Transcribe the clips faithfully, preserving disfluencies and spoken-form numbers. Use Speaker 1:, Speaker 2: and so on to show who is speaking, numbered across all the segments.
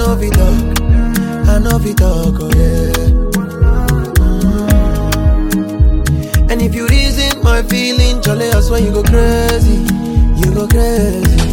Speaker 1: know it talk, I know it talk, oh yeah. And if you reason my feeling, jolly, I swear you go crazy, you go crazy.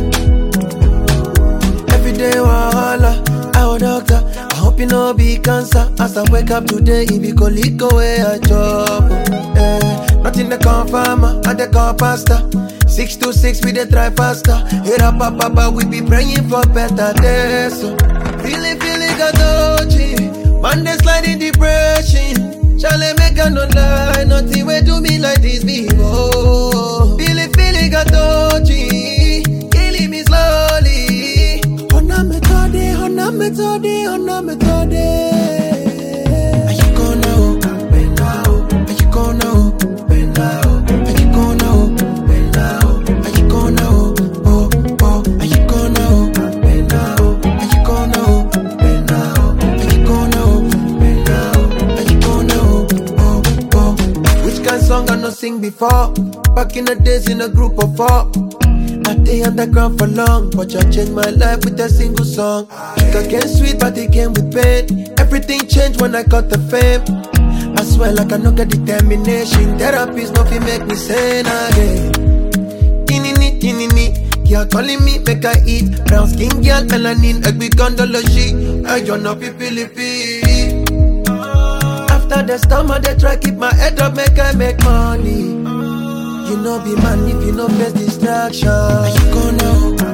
Speaker 1: Every day wahala, our doctor, I hope you know be cancer. As I wake up today, it be colico where I chop. Eh, nothing to confirm, I dey call pasta. Six to six, we dey try faster. Hit up, up, up, up, we be praying for better days. So, feeling, feeling got touchy. Monday sliding depression. Charlie make a no lie, nothing will do me like this before. Feeling, feeling got touchy, killing me slowly. Hona methode, hona methode, hona methode. Are you gonna open now? Are you gonna open now? Are you gonna open now? Are you gonna oh oh? Are you gonna open now? Are you gonna open now? Are you gonna open now? Are you gonna song I no sing before. Back in the days in a group of four. I stay underground for long, but you changed my life with a single song. It came sweet, but it came with pain. Everything changed when I got the fame. I swear like I no get determination. Therapy's nothing make me sane again. Tinini, tinini, you're calling me, make I eat. Brown skin girl, melanin, ugly condology. I don't know people live. After the storm, I dey try keep my head up, make I make money. You know be man if you know face distraction. Are you gonna